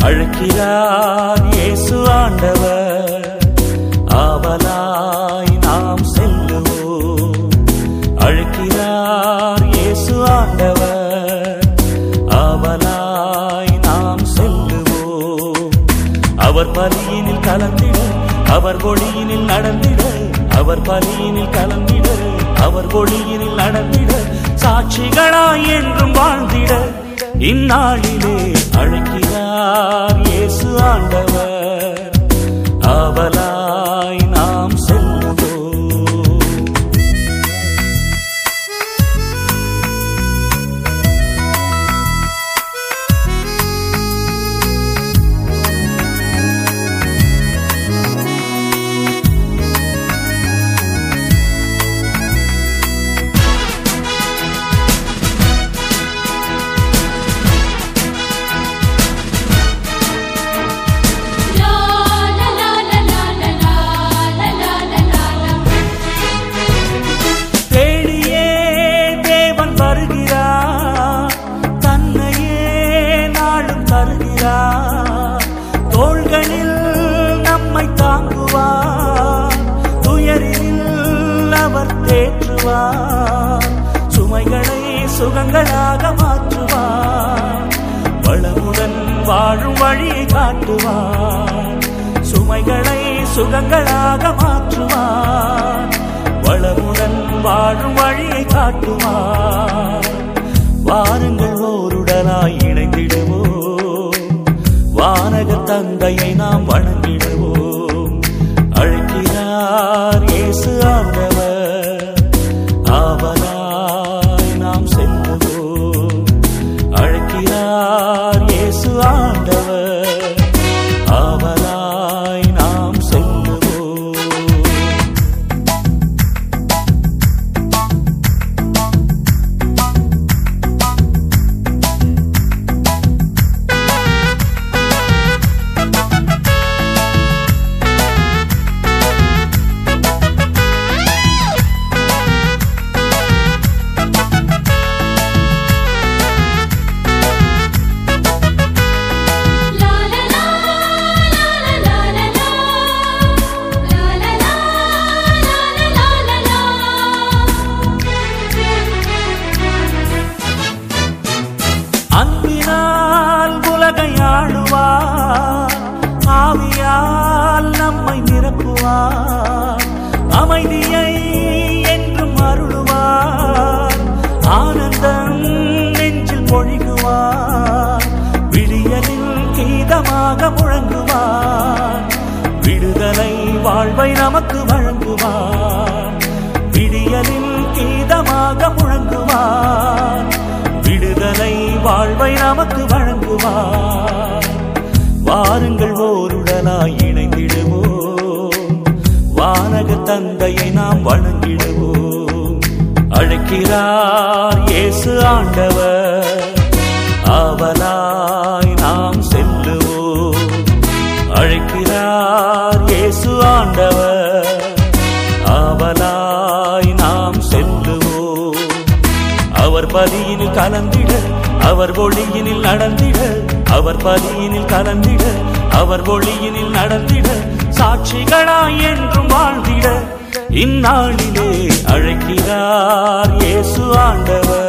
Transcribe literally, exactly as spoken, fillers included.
அழைக்கிறார் இயேசு ஆண்டவர். ஆவலாய் நாம் செல்லுவோம். அழைக்கிறார் இயேசு ஆண்டவர். ஆவலாய் நாம் செல்லுவோம். அவர் பலியினில் கலந்திட, அவர் ஒளியினில் நடந்திட, அவர் பலியினில் கலந்திட, அவர் ஒளியினில் நடந்திட, சாட்சிகளாய் என்றும் வாழ்ந்திட இந்நாளிலே அழைக்கிறார் இயேசு ஆண்டவர். ஆவலாய் நாம் செல்லுவோம். தோள்களில் நம்மை தாங்குவார், துயரில் அவர் தேற்றுவார், சுமைகளை சுகங்களாக மாற்றுவார், வளமுடன் வாழும் வழியை காட்டுவார், சுமைகளை சுகங்களாக மாற்றுவார், வளமுடன் வாழும் வழியை காட்டுவார். வாருங்கள் ஓருடனாய் இணைந்திடுவோம், வானக தந்தையை நாம் வணங்கிடுவோம். அழைக்கிறார் இயேசு ஆண்டவர். ஆவலாய் நாம் செல்லுவோம். அழைக்கிறார் இயேசு ஆண்டவர். ஆவலாய் நாம் செல்லுவோம். அன்பினால் உலகை ஆளுவார், ஆவியால் நம்மை நிரப்புவார், அமைதியை என்றும் அருளுவார், ஆனந்தம் நெஞ்சில் பொழிகுவார், விடியலில் கீதமாக முழங்குவார், விடுதலை வாழ்வை நமக்கு வழங்குவார், விடியலில் கீதமாக முழங்குவார், விடுதலை வாழ்வை நமக்கு வழங்குவார். வாருங்கள் ஓருடனாய் இணைந்திடுவோம், வானக தந்தையை நாம் வணங்கிடுவோம். அழைக்கிறார் இயேசு ஆண்டவர். ஆவலாய் நாம் செல்லுவோம். அழைக்கிறார் இயேசு ஆண்டவர். ஆவலாய் நாம் செல்லுவோம். அவர் பலியினில் கலந்திட, அவர் ஒளியினில் நடந்திட, அவர் பலியினில் கலந்திட, அவர் ஒளியினில் நடந்திட, சாட்சிகளாய் என்றும் வாழ்ந்திட இந்நாளிலே அழைக்கிறார் இயேசு ஆண்டவர்.